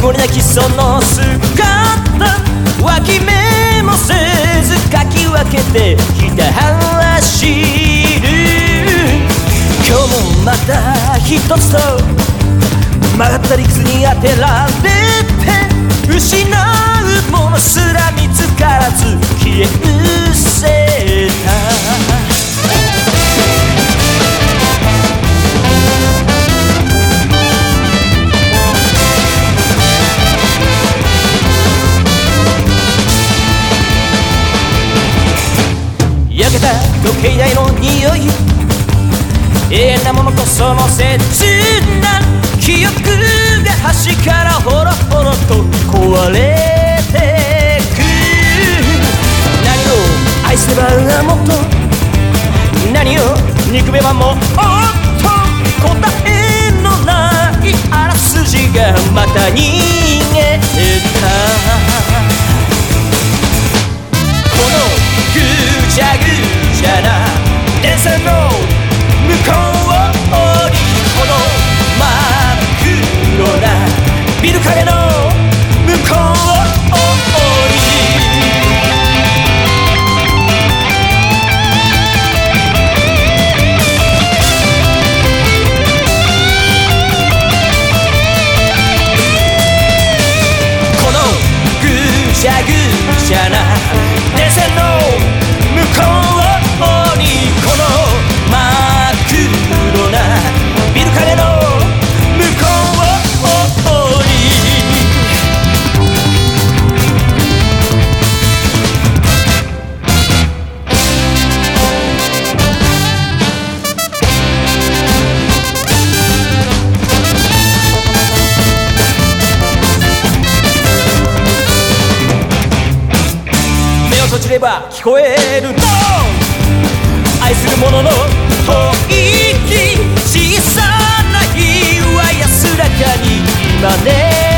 りなきその姿、脇目もせずかき分けてひた走る。今日もまた一つと曲がった理屈に当てられて、失うものすら見つからず消え失せた。焼けた時計台の匂い、永遠なものとその切な記憶が端からほろほろと壊れてく。何を愛せばもっと、何を憎めばもっと、答えのないあらすじがまた逃げた。このぐちゃぐちゃな電線の向こうに、この真っ黒なビル影の向こうに、このぐちゃぐちゃな電線の向こうに、この真っ黒なビル影の向こうに。目を閉じれば聞こえるの、愛する者の吐息、小さな日は安らかに今ね